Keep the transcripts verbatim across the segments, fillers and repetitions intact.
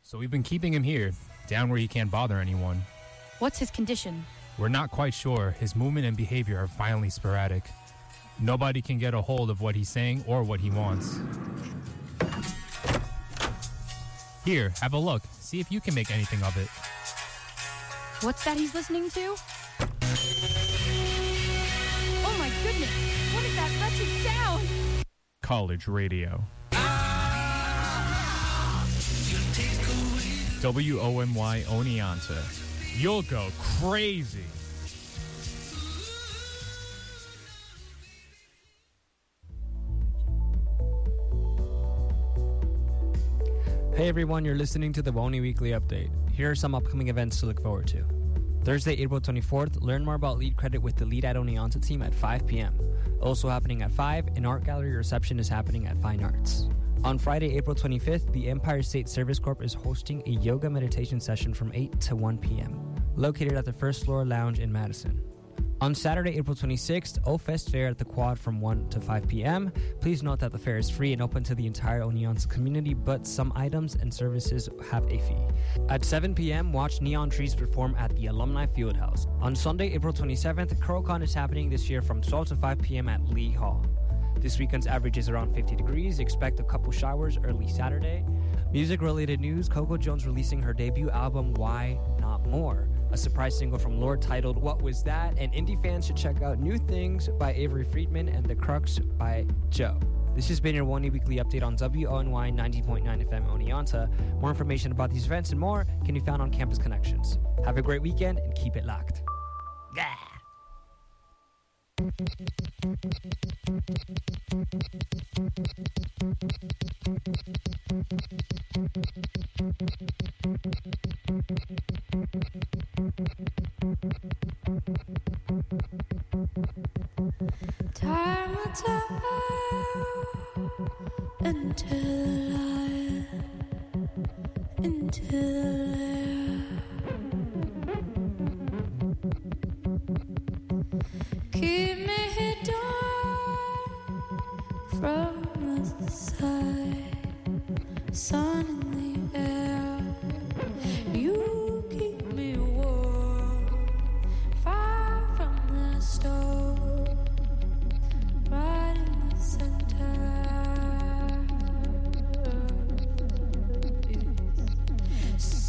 So we've been keeping him here, down where he can't bother anyone. What's his condition? We're not quite sure. His movement and behavior are violently sporadic. Nobody can get a hold of what he's saying or what he wants. Here, have a look. See if you can make anything of it. What's that he's listening to? Oh my goodness! What is that wretched sound? College radio. W O M Y Oneonta. You'll go crazy. Hey everyone, you're listening to the WONY Weekly Update. Here are some upcoming events to look forward to. Thursday, April twenty-fourth, learn more about Lead Credit with the Lead at Oneonta team at five p.m. Also happening at five, an art gallery reception is happening at Fine Arts. On Friday, April twenty-fifth, the Empire State Service Corp is hosting a yoga meditation session from eight to one p.m., located at the First Floor Lounge in Madison. On Saturday, April twenty-sixth, O-Fest Fair at the Quad from one to five p.m. Please note that the fair is free and open to the entire Oneonta community, but some items and services have a fee. At seven p.m., watch Neon Trees perform at the Alumni Fieldhouse. On Sunday, April twenty-seventh, CurlCon is happening this year from twelve to five p.m. at Lee Hall. This weekend's average is around fifty degrees. Expect a couple showers early Saturday. Music-related news, Coco Jones releasing her debut album, Why Not More? A surprise single from Lorde titled What Was That? And indie fans should check out New Things by Avery Friedman and The Crux by Joe. This has been your WONY Weekly Update on W O N Y ninety point nine F M Oneonta. More information about these events and more can be found on Campus Connections. Have a great weekend and keep it locked. Yeah. Time will tell until I, until keep me down from the side, sun in the air. You keep me warm, far from the stove, right in the center.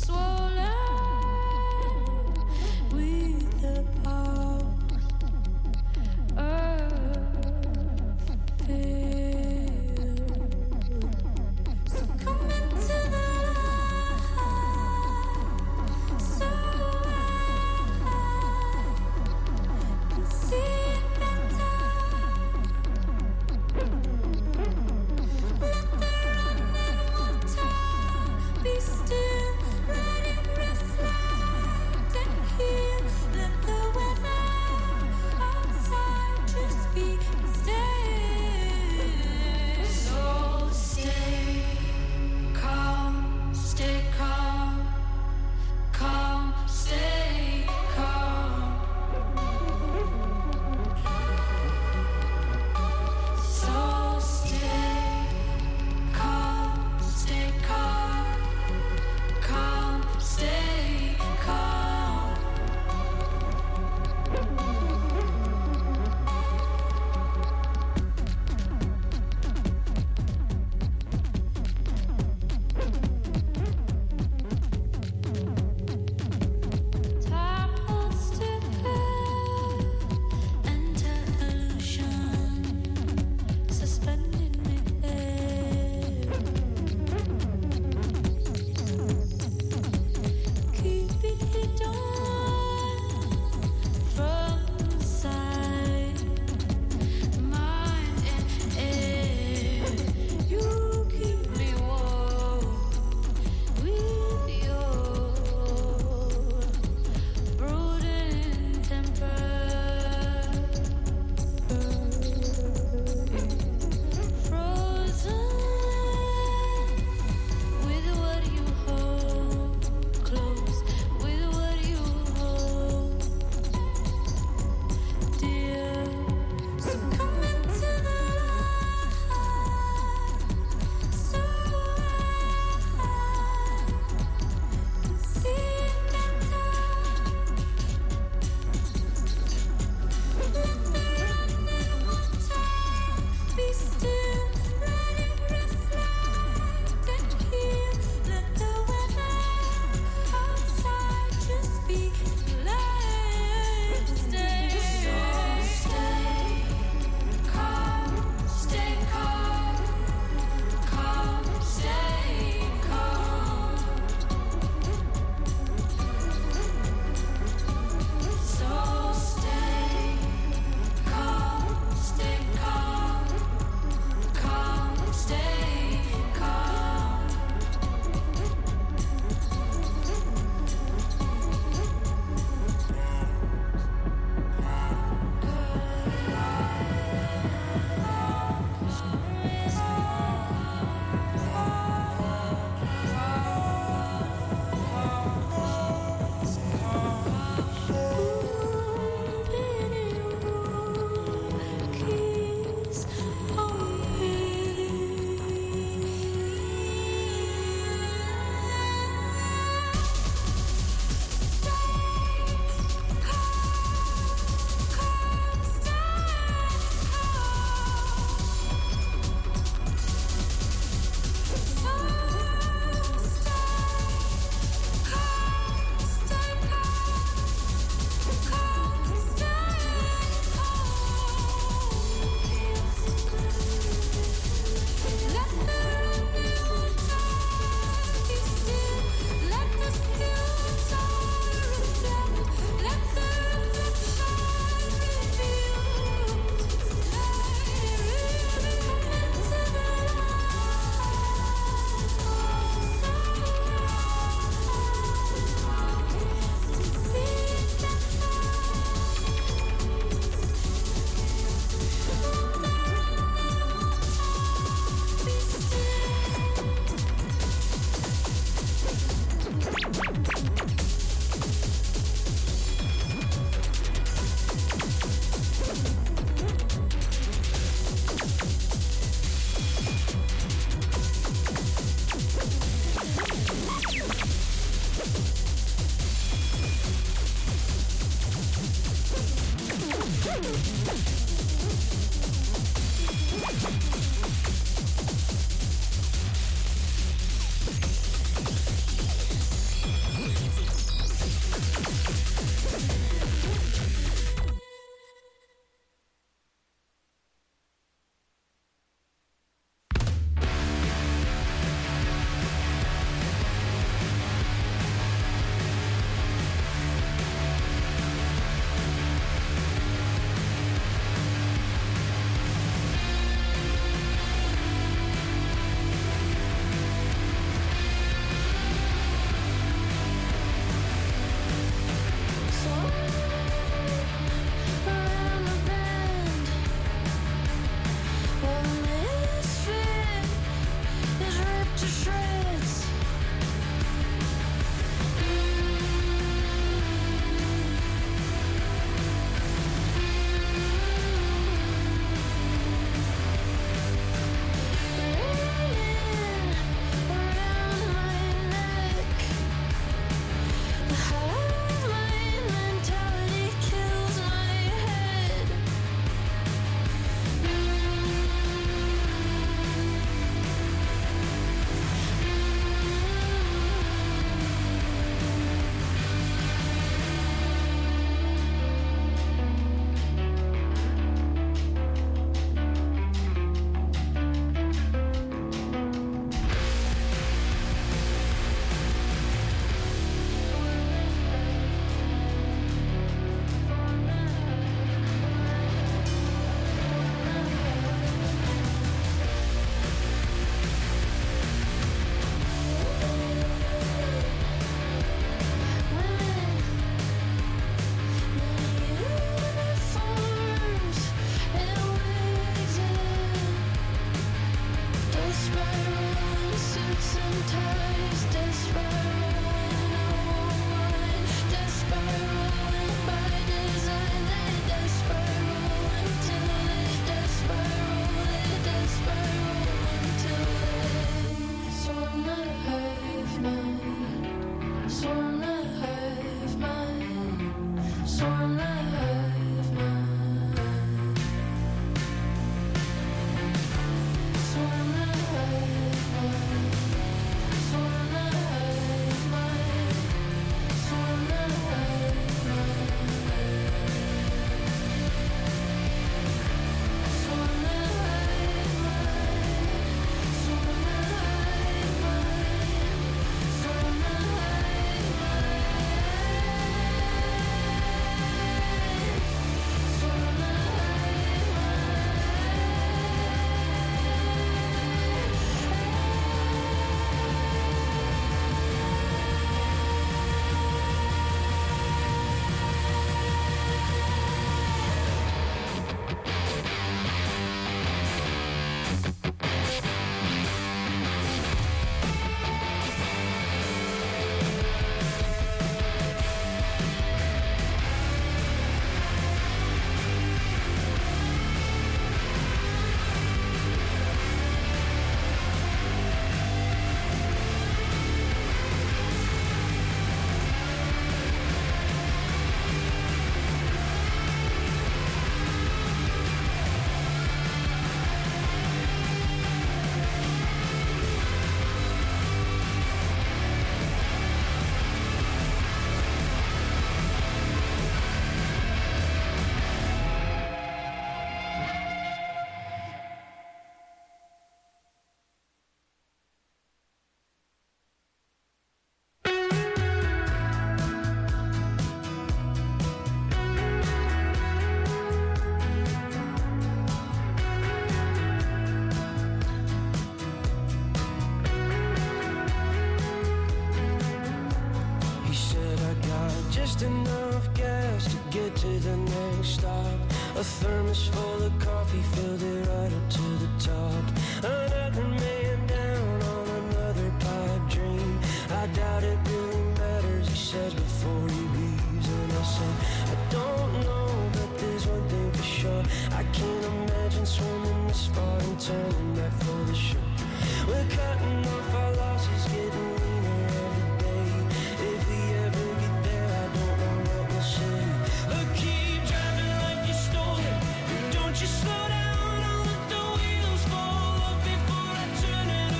A thermos full of coffee filled it right up to the top. Another man down on another pipe dream. I doubt it really matters, he says before he leaves. And I said, I don't know, but there's one thing for sure. I can't imagine swimming this far and turning back for the shore. We're cutting off our losses, getting leaner every day. If we ever get there, I don't know what we'll say. Look, keep driving like you stole it. Don't you slow down, I'll let the wheels fall up before I turn it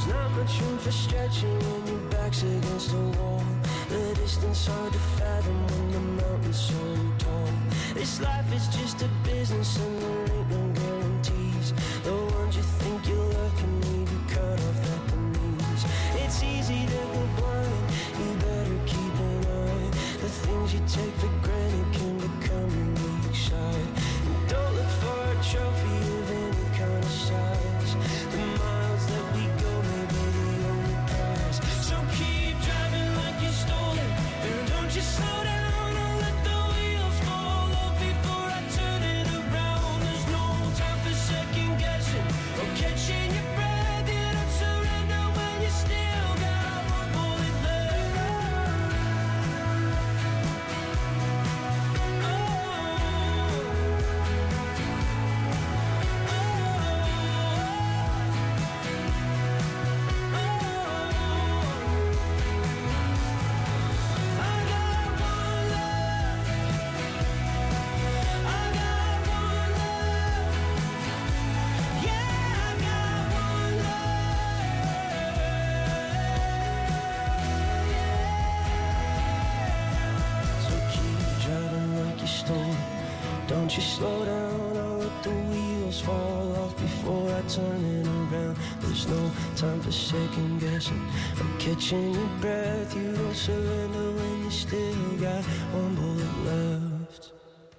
There's not much room for stretching when your back's against the wall. The distance hard to fathom when the mountain's so tall. This life is just a business and there ain't no guarantees. The ones you think you love can leave you cut off at the knees. It's easy to go blind, you better keep an eye. The things you take for granted can become your weak side. And don't look for a trophy of any kind of size. The miles that we go may be the only prize. So keep driving like you stole it, and don't you slow down or let the wheels fall off before I turn it around. There's no time for second guessing or catching your breath. You don't surrender when you still got one bullet left. Oh, don't you slow down, I'll let the wheels fall off before I turn it around. There's no time for second guessing or catching your breath. You don't surrender when you still got one bullet left.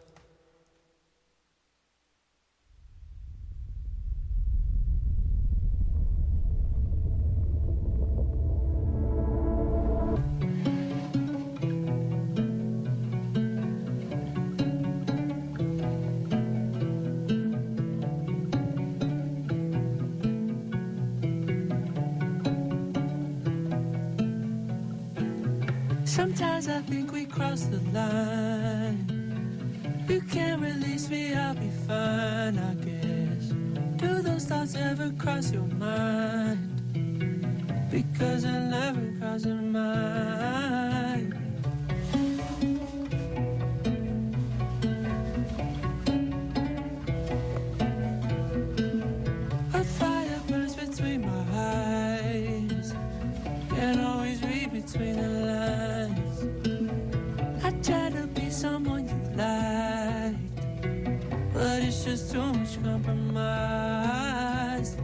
Sometimes I think we crossed the line. You can't release me, I'll be fine, I guess. Do those thoughts ever cross your mind? Because I never crossed your mind. A fire burns between my eyes. Can't always read between the lines. I try to be someone you like, but it's just too much compromise.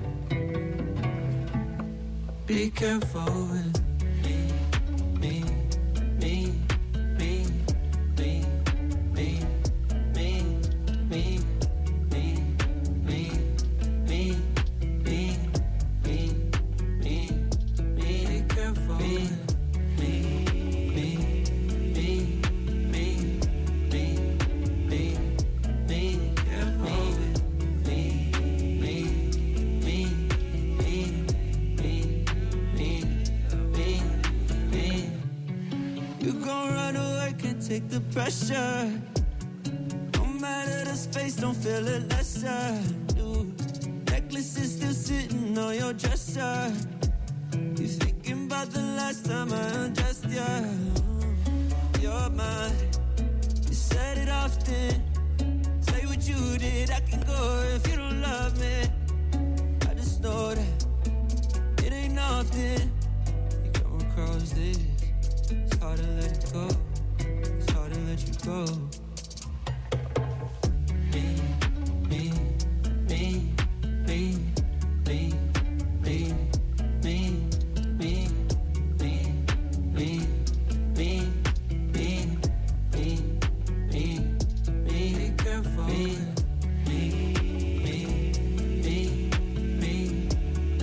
Be careful with me, me, me, me, me, me, me, me, me, me, me, me, me, me, me. Be careful with me, me, me, me, me, me, me. Careful with me, me, me, me, me, me, me, me. You gon' run away, can't take the pressure. No matter the space, don't feel it lesser. Dude, necklace is still sitting on your dresser. You thinking about the last time I undressed you? You're mine. You said it often. Say what you did, I can go if you don't love me. I just know that it ain't often you come across this. It's hard to let it go. It's hard to let you go. Me, me, me, me, me, me, me, me, me, me, me, me, me, me, me. Be careful. Me, me, me, me, me, me,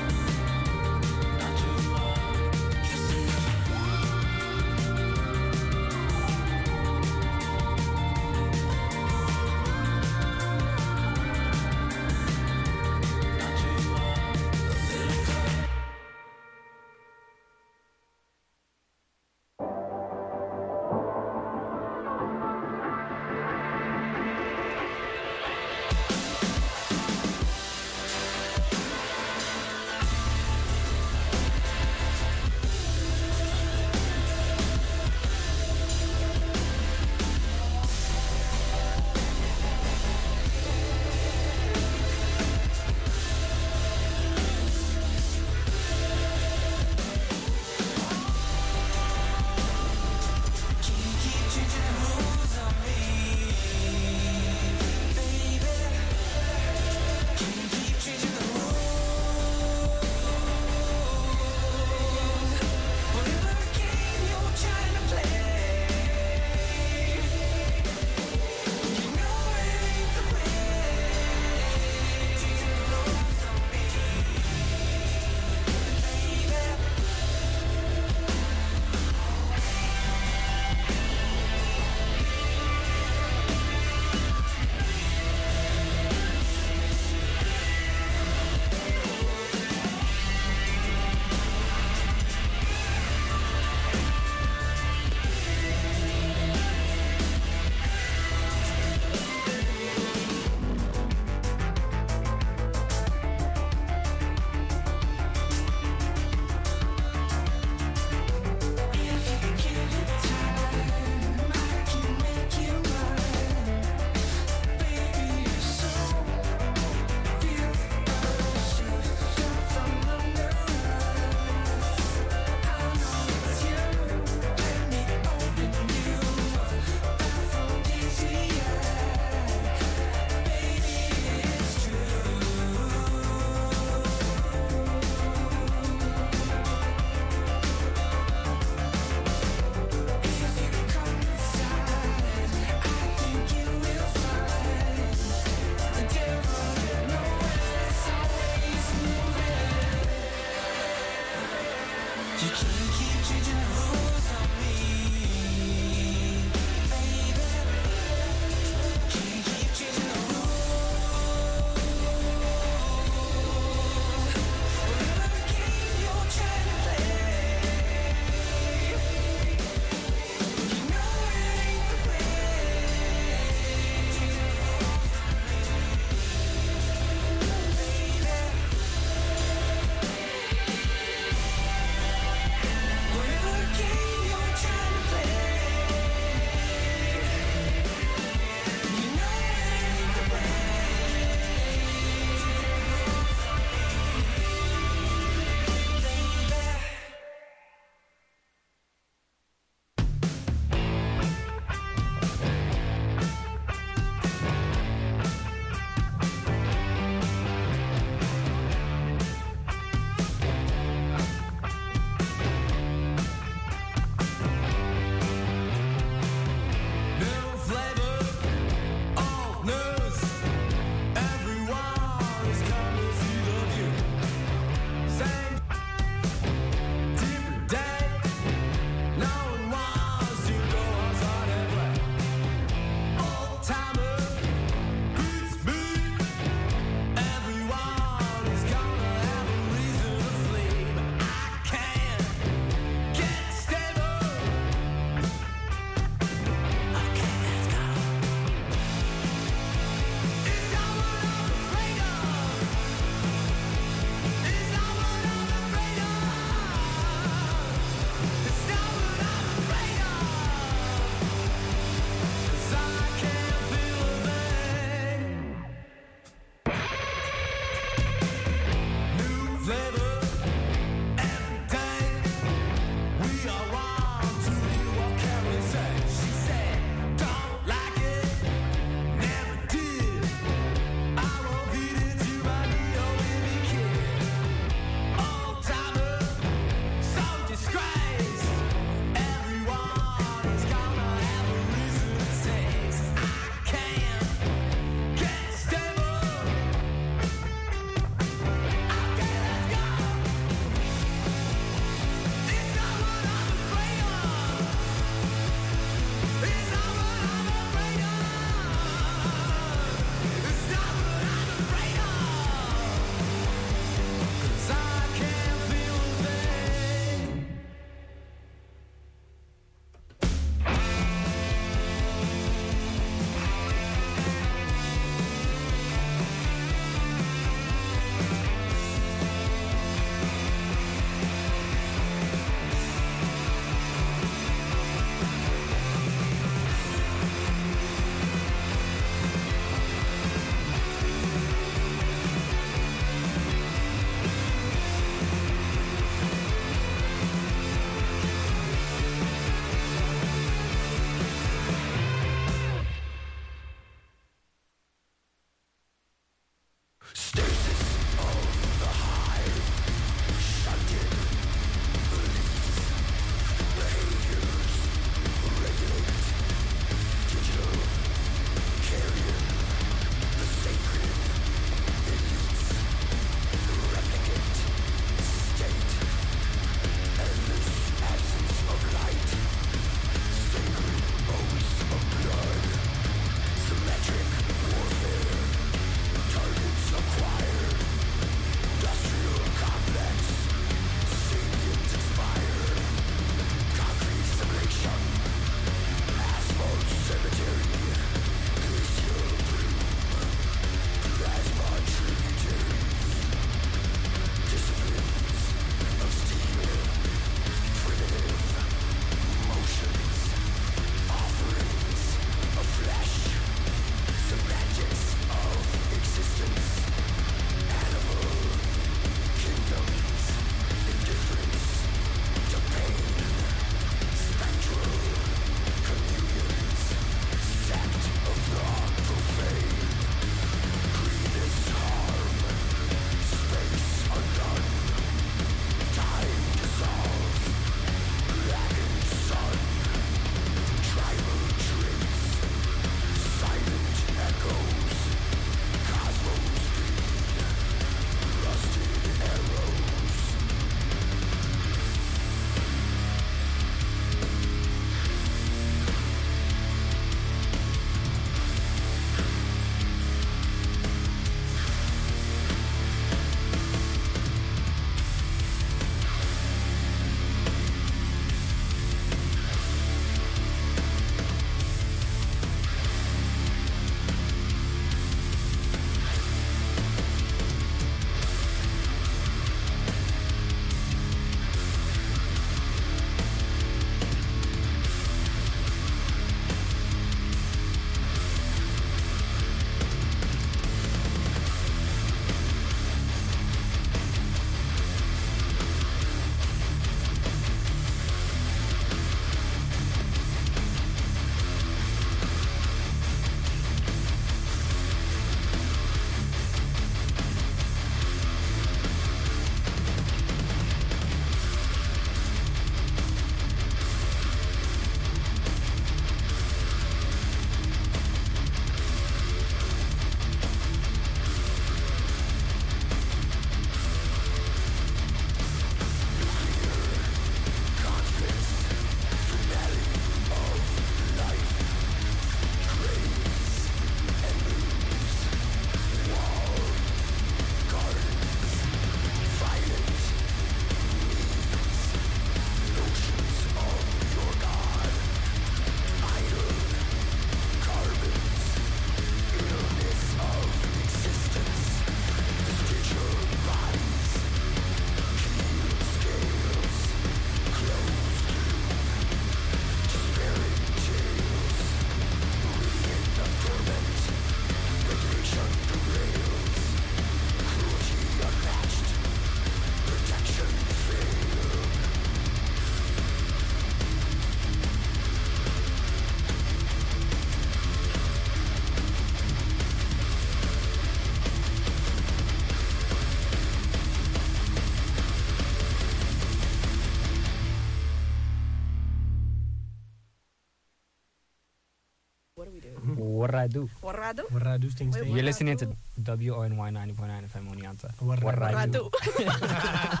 Warradu. Warradu? Warradu Sting Sting. You're listening to W O N Y ninety point nine F M Oneonta. Warradu. Warradu.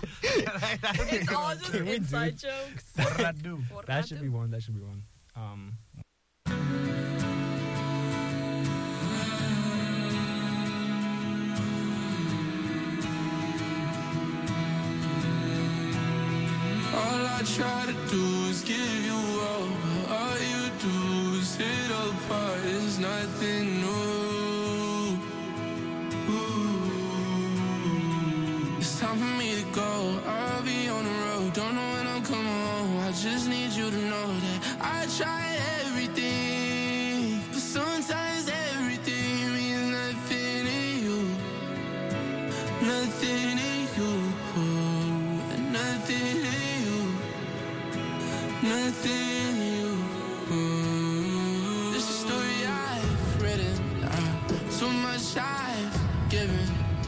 It's all just inside jokes. Warradu. That should be one. That should be one. Um. All I try to do is give you all, but all you do is sit apart. It's nothing new. Ooh. It's time for me to go. I'll be on the road. Don't know when I'm coming home. I just need you to know that I tried everything, but sometimes everything means nothing to you. Nothing to you. Nothing to you. Nothing new. This is a story I've written. Uh, so much I've given.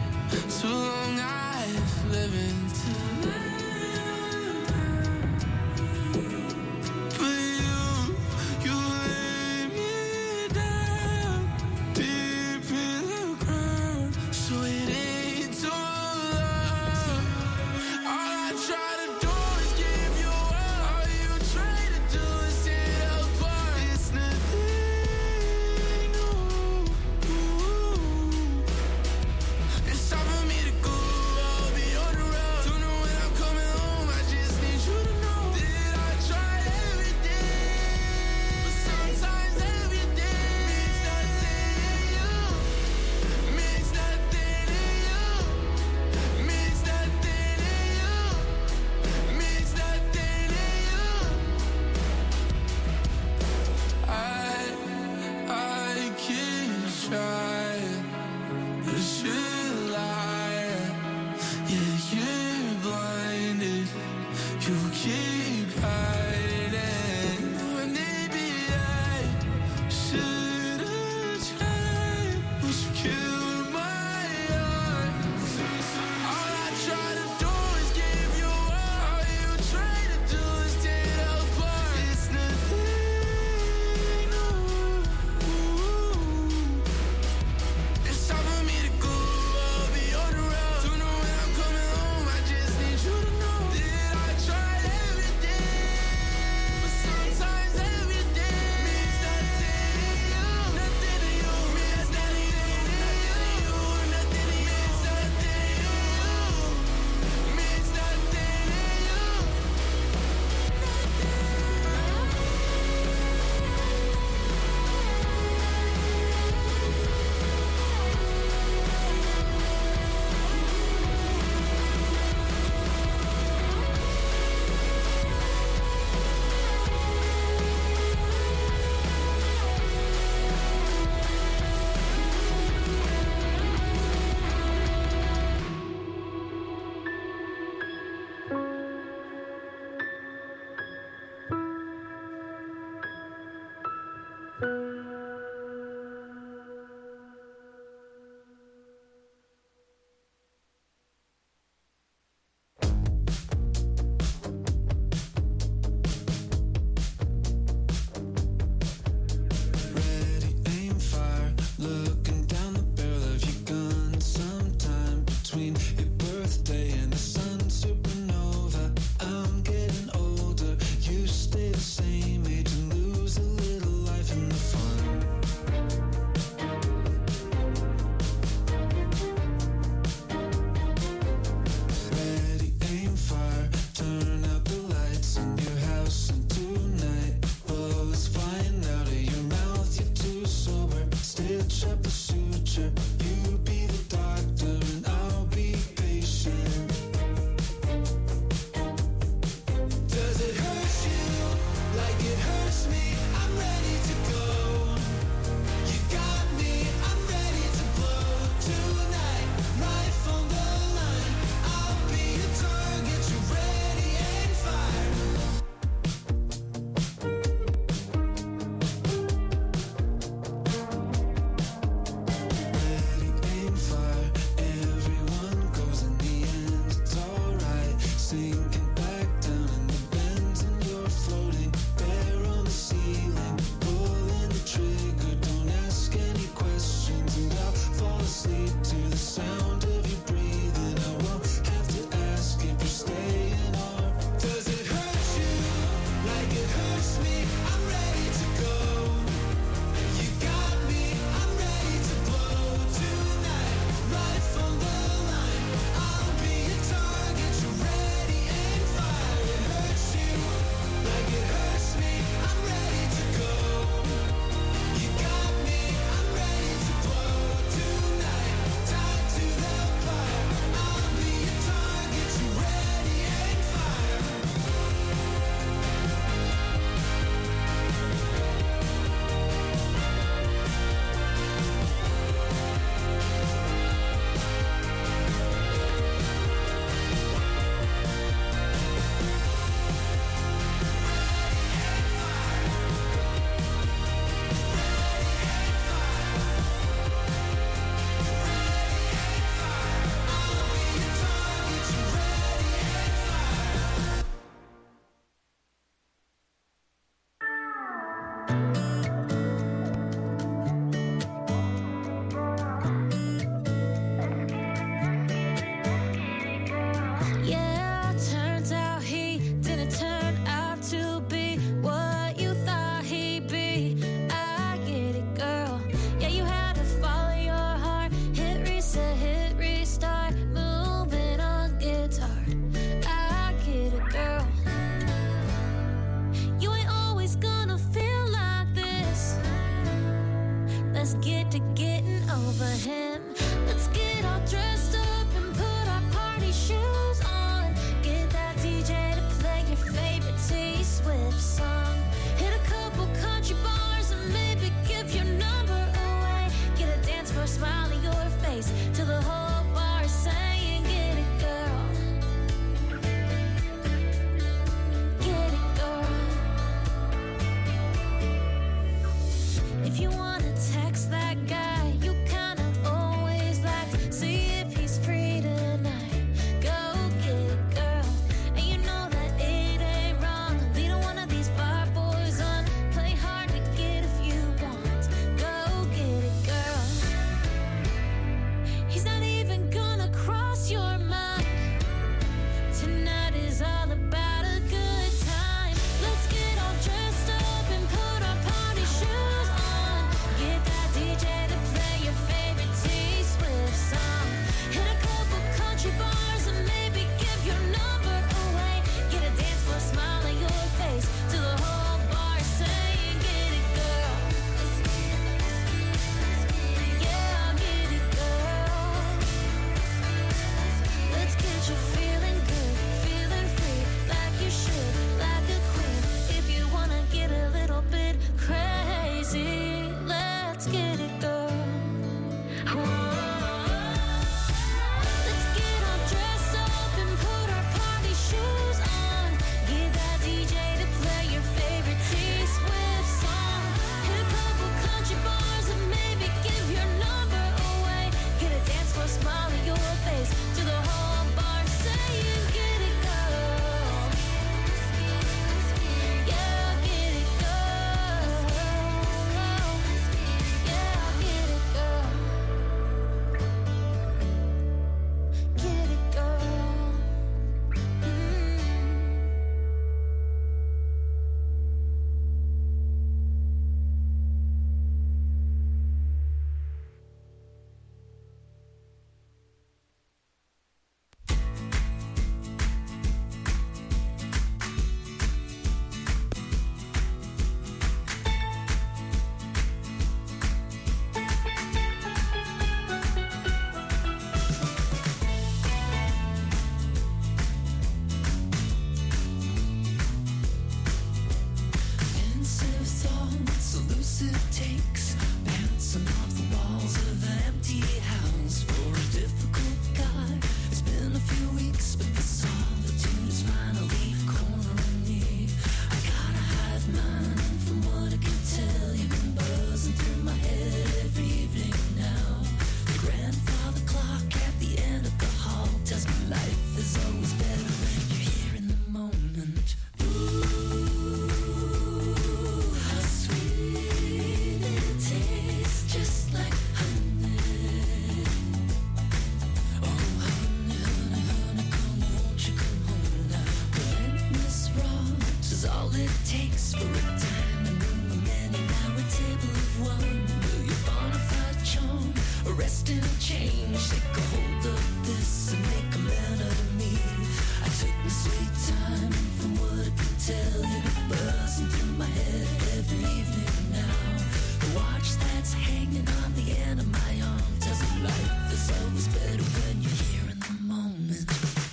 Riptide and room of many, now a table of one. Will your bona fide charm arrest and change? Take a hold of this and make a man out of me. I took my sweet time from what I could tell you, buzzing through my head every evening now. The watch that's hanging on the end of my arm tells me life is always better when you're here in the moment.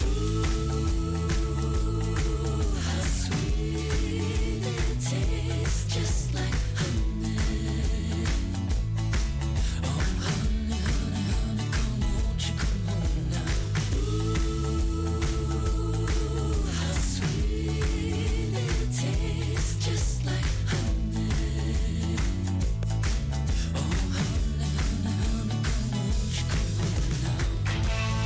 How sweet it tastes, just like honey. Oh, honey, honey, honey, come won't you come home now? Ooh, how sweet it tastes, just like honey. Oh, honey, honey, honey, come won't you come home now?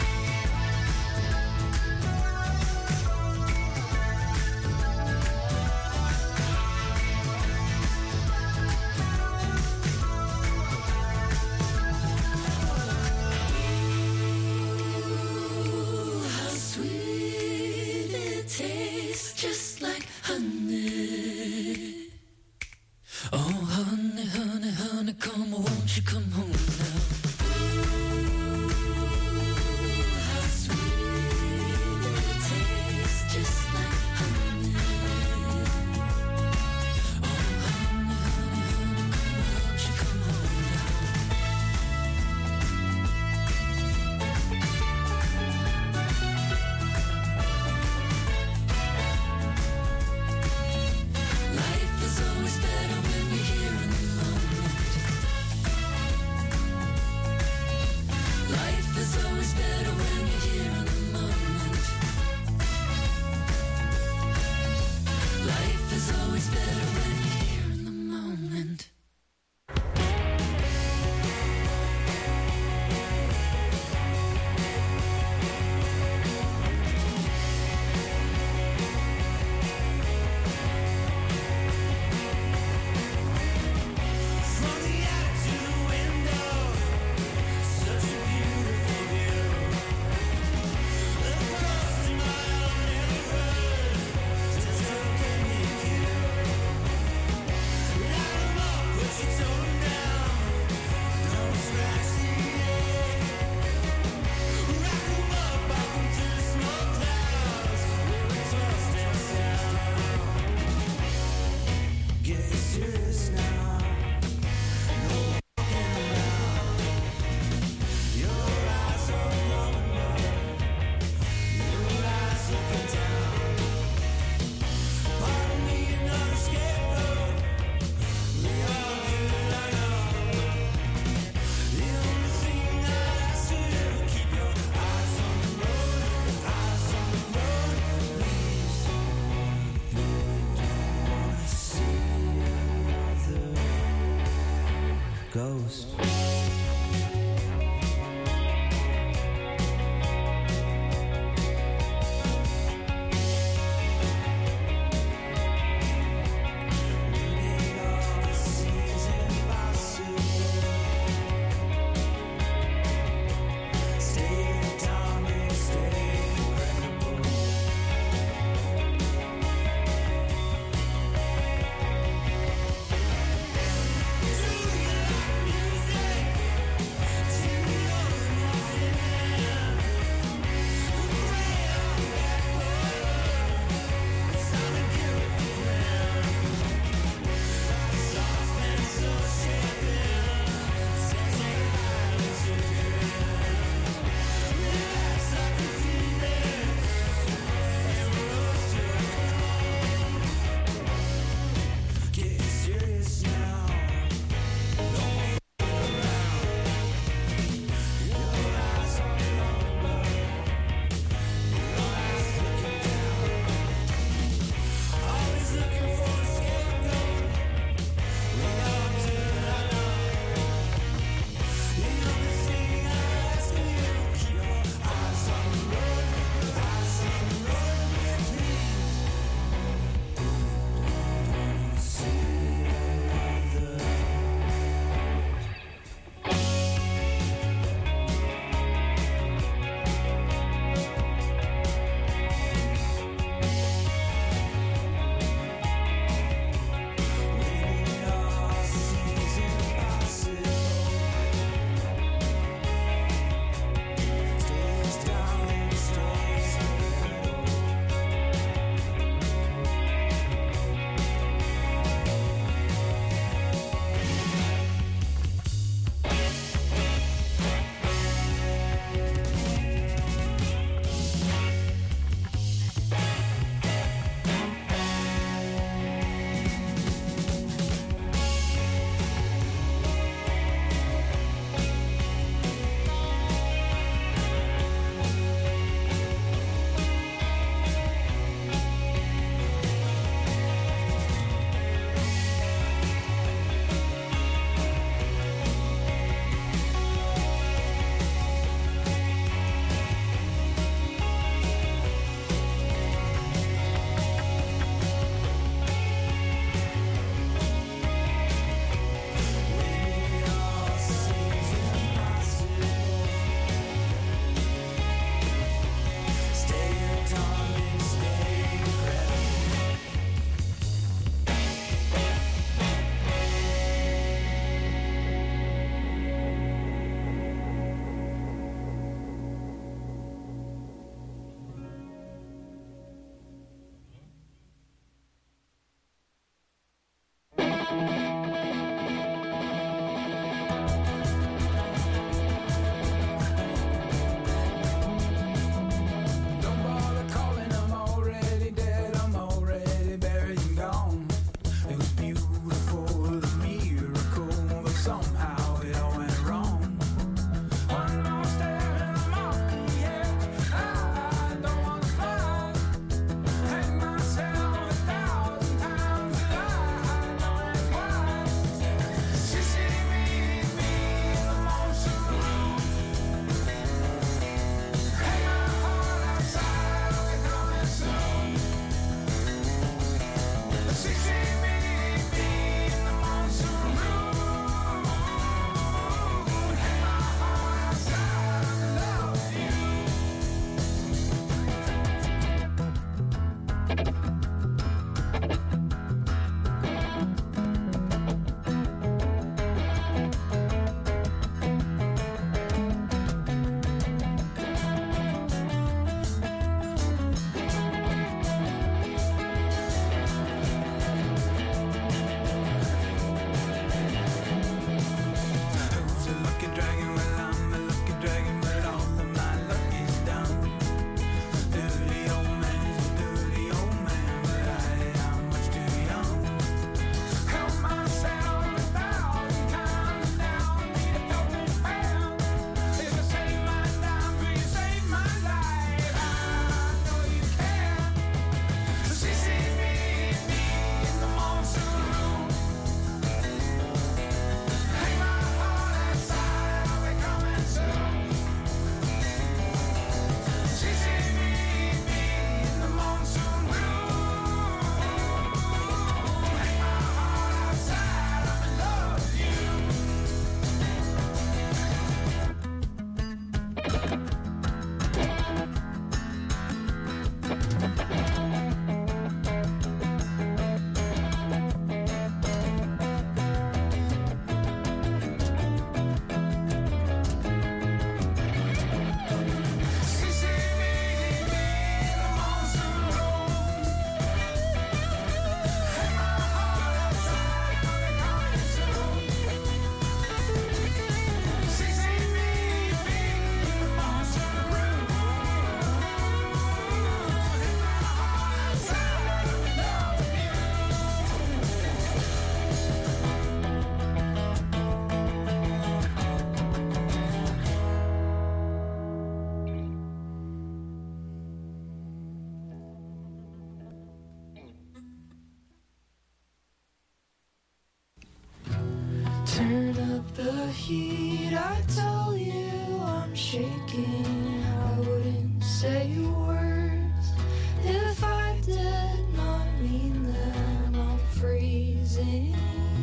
heat. I tell you I'm shaking. I wouldn't say words if I did not mean them. I'm freezing.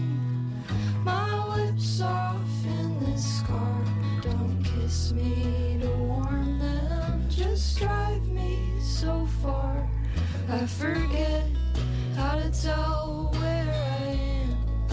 My lips off in this car. Don't kiss me to warm them. Just drive me so far. I forget how to tell where I am.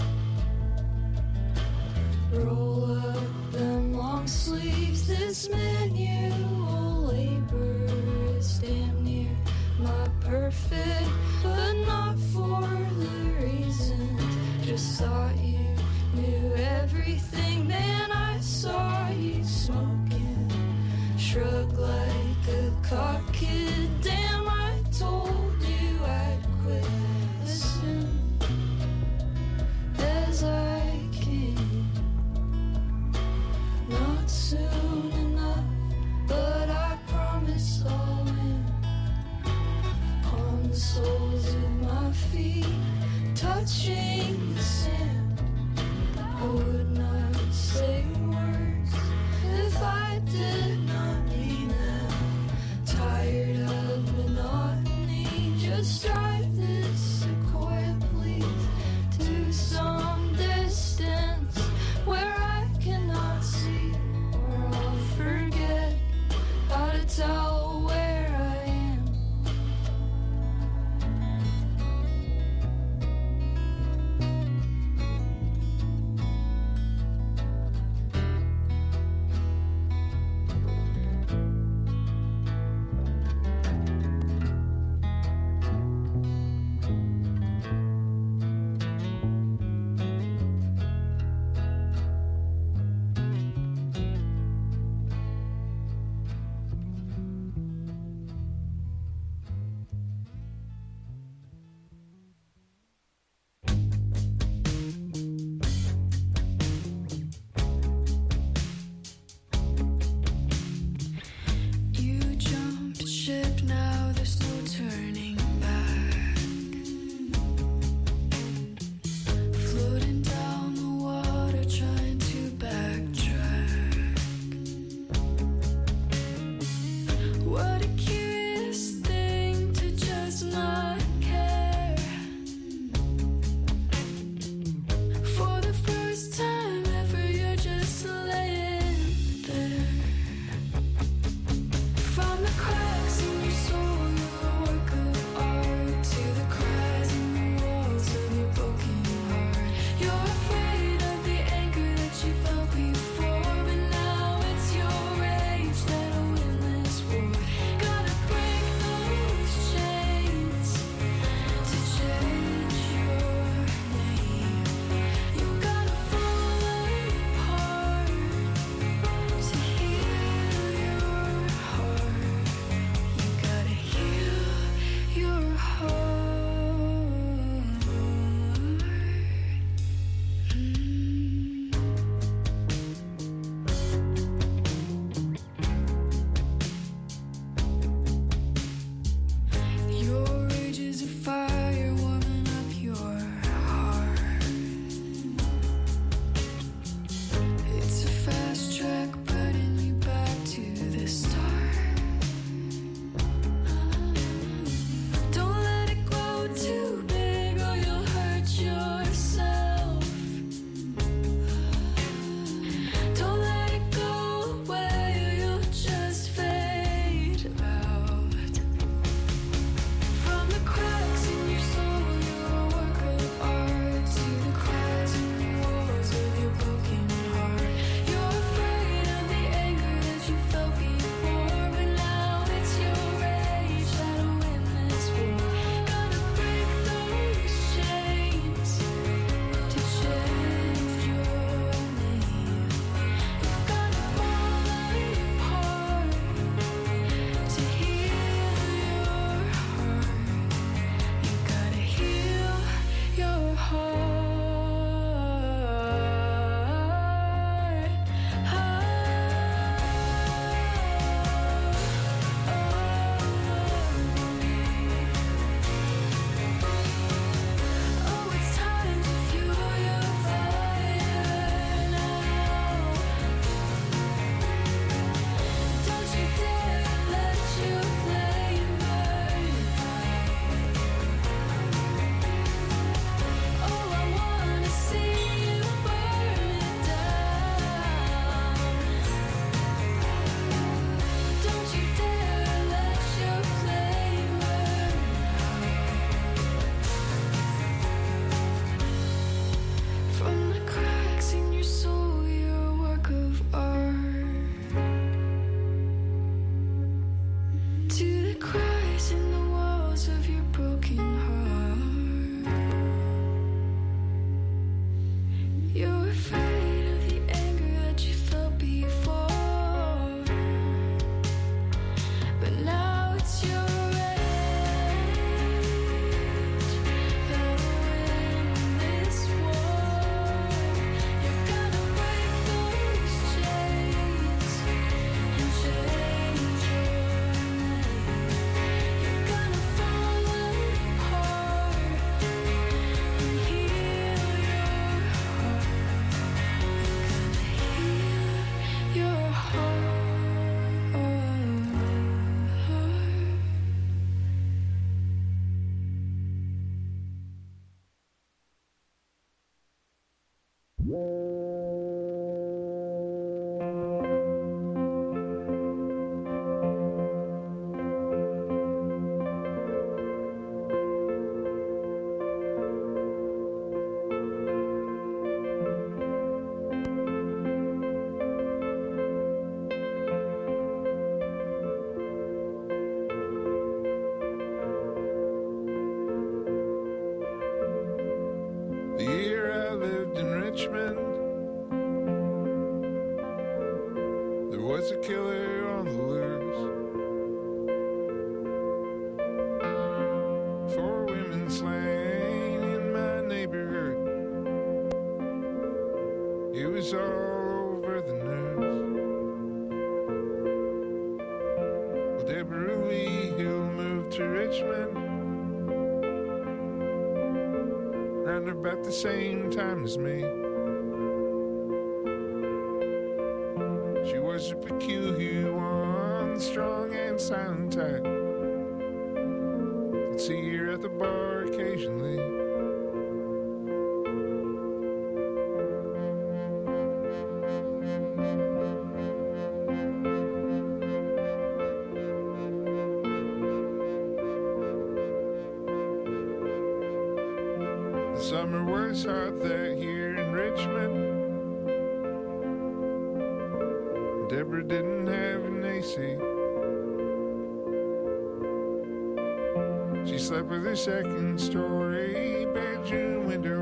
Roll up them long sleeves. This manual labor is damn near my perfect, but not for the reasons. Just thought you knew everything. Man, I saw you smoking. Shrug like a cock kid. Damn, I told you I'd quit as soon as I can. Not soon enough, but I promise I'll win. On the soles of my feet, touching the sand. I would not say words if I did not mean them. Tired of monotony, just drive this Sequoia please to some distance where I cannot see, or I'll forget how to tell where I am. You jumped ship, now there's no turning back. Floating down the water, trying to backtrack. What a curious thing to just not care. For the first time ever, you're just laying there. From the cracks in your soul, Deborah Lee Hill moved to Richmond around about the same time as me. She was a peculiar one, strong and silent type. I'd see her at the bar occasionally. The summer was hot that year in Richmond. Deborah didn't have an A C. She slept with her second story bedroom window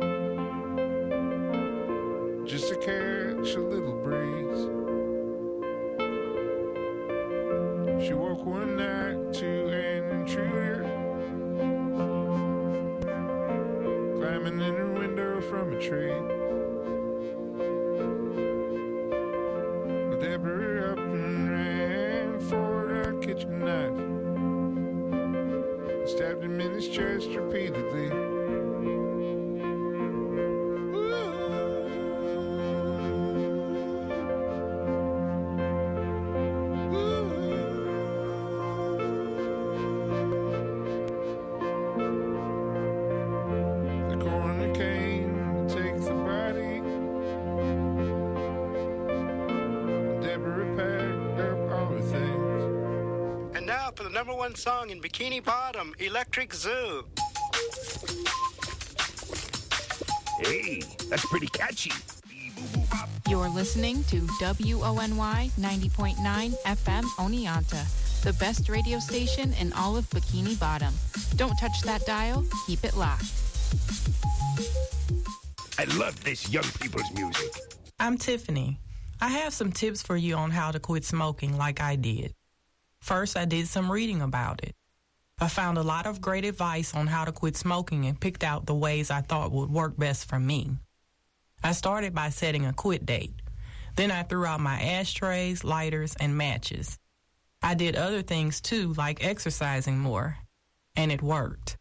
up, just to catch a little breeze. She woke one night to an intruder climbing in her window from a tree. Deborah up and ran for a kitchen knife, stabbed him in his chest repeatedly. The coroner came to take the body. Deborah packed up all her things. And now for the number one song in Bikini Bottom, Electric Zoo. Hey, that's pretty catchy. You're listening to W O N Y ninety point nine F M Oneonta, the best radio station in all of Bikini Bottom. Don't touch that dial, keep it locked. I love this young people's music. I'm Tiffany. I have some tips for you on how to quit smoking like I did. First, I did some reading about it. I found a lot of great advice on how to quit smoking and picked out the ways I thought would work best for me. I started by setting a quit date. Then I threw out my ashtrays, lighters, and matches. I did other things too, like exercising more, and it worked.